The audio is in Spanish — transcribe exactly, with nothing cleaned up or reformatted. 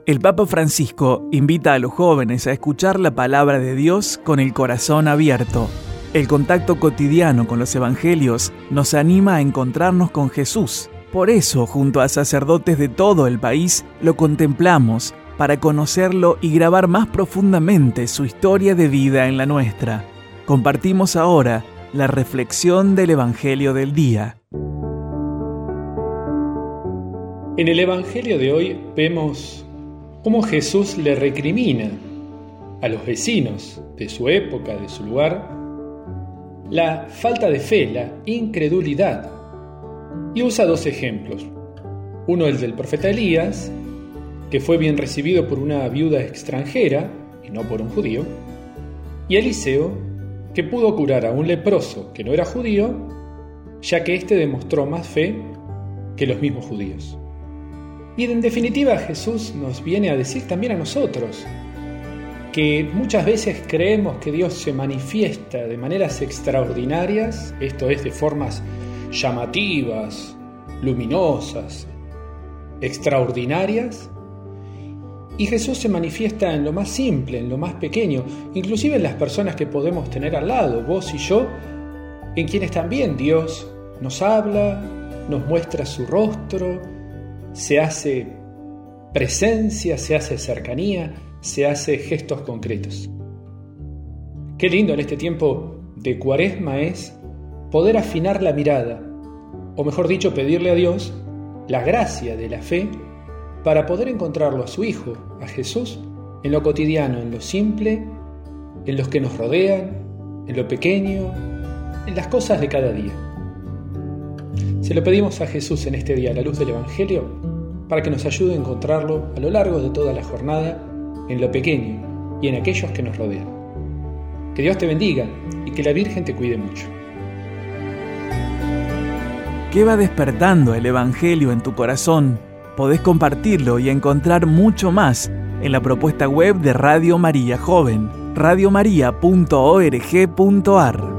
El Papa Francisco invita a los jóvenes a escuchar la palabra de Dios con el corazón abierto. El contacto cotidiano con los evangelios nos anima a encontrarnos con Jesús. Por eso, junto a sacerdotes de todo el país, lo contemplamos para conocerlo y grabar más profundamente su historia de vida en la nuestra. Compartimos ahora la reflexión del Evangelio del día. En el Evangelio de hoy vemos cómo Jesús le recrimina a los vecinos de su época, de su lugar, la falta de fe, la incredulidad. Y usa dos ejemplos. Uno, el del profeta Elías, que fue bien recibido por una viuda extranjera y no por un judío, y Eliseo, que pudo curar a un leproso que no era judío, ya que éste demostró más fe que los mismos judíos. Y en definitiva Jesús nos viene a decir también a nosotros que muchas veces creemos que Dios se manifiesta de maneras extraordinarias, esto es, de formas llamativas, luminosas, extraordinarias, y Jesús se manifiesta en lo más simple, en lo más pequeño, inclusive en las personas que podemos tener al lado, vos y yo, en quienes también Dios nos habla, nos muestra su rostro, se hace presencia, se hace cercanía, se hace gestos concretos. Qué lindo en este tiempo de Cuaresma es poder afinar la mirada, o mejor dicho, pedirle a Dios la gracia de la fe para poder encontrarlo a su Hijo, a Jesús, en lo cotidiano, en lo simple, en los que nos rodean, en lo pequeño, en las cosas de cada día. Se lo pedimos a Jesús en este día, a la luz del Evangelio, para que nos ayude a encontrarlo a lo largo de toda la jornada, en lo pequeño y en aquellos que nos rodean. Que Dios te bendiga y que la Virgen te cuide mucho. ¿Qué va despertando el Evangelio en tu corazón? Podés compartirlo y encontrar mucho más en la propuesta web de Radio María Joven, radio maría punto org punto a r.